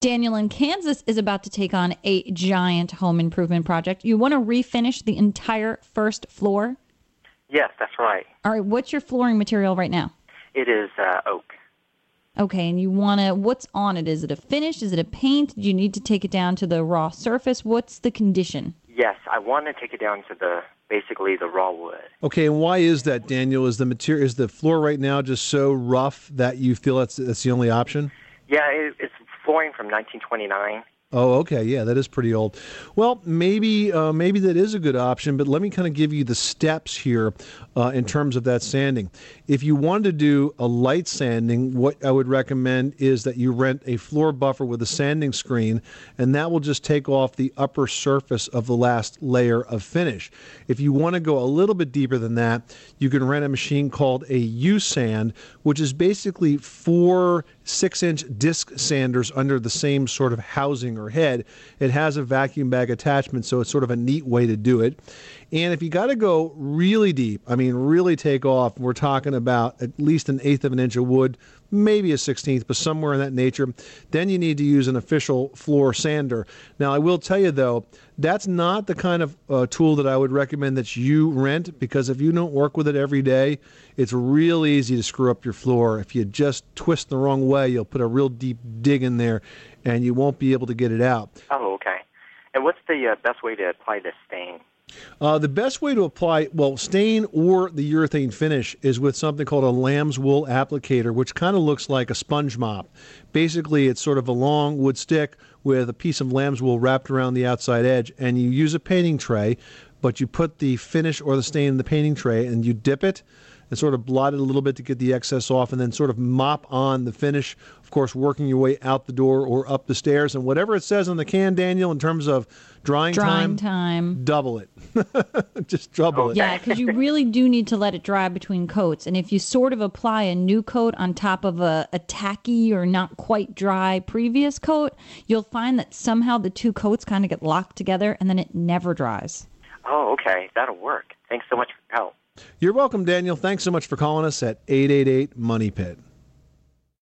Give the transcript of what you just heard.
Daniel in Kansas is about to take on a giant home improvement project. You want to refinish the entire first floor? Yes, that's right. All right, what's your flooring material right now? It is oak. Okay, and you want to, what's on it? Is it a finish? Is it a paint? Do you need to take it down to the raw surface? What's the condition? Yes, I want to take it down to basically the raw wood. Okay, and why is that, Daniel? Is the floor right now just so rough that you feel that's the only option? Yeah, it's flooring from 1929. Oh, okay. Yeah, that is pretty old. Well, maybe that is a good option, but let me kind of give you the steps here in terms of that sanding. If you wanted to do a light sanding, what I would recommend is that you rent a floor buffer with a sanding screen, and that will just take off the upper surface of the last layer of finish. If you want to go a little bit deeper than that, you can rent a machine called a U-Sand, which is basically 4 6-inch disc sanders under the same sort of housing or head. It has a vacuum bag attachment, so it's sort of a neat way to do it. And if you got to go really deep, I mean really take off, we're talking about at least 1/8 of an inch of wood, maybe a 1/16, but somewhere in that nature, then you need to use an official floor sander. Now, I will tell you, though, that's not the kind of tool that I would recommend that you rent, because if you don't work with it every day, it's real easy to screw up your floor. If you just twist the wrong way, you'll put a real deep dig in there, and you won't be able to get it out. Oh, okay. And what's the best way to apply this stain? The best way to apply, stain or the urethane finish is with something called a lamb's wool applicator, which kind of looks like a sponge mop. Basically, it's sort of a long wood stick with a piece of lamb's wool wrapped around the outside edge, and you use a painting tray, but you put the finish or the stain in the painting tray, and you dip it and sort of blot it a little bit to get the excess off, and then sort of mop on the finish, of course, working your way out the door or up the stairs. And whatever it says on the can, Daniel, in terms of drying time, double it. Just double it. Yeah, because you really do need to let it dry between coats. And if you sort of apply a new coat on top of a tacky or not quite dry previous coat, you'll find that somehow the two coats kind of get locked together, and then it never dries. Oh, okay. That'll work. Thanks so much for your help. You're welcome, Daniel. Thanks so much for calling us at 888-MONEY-PIT.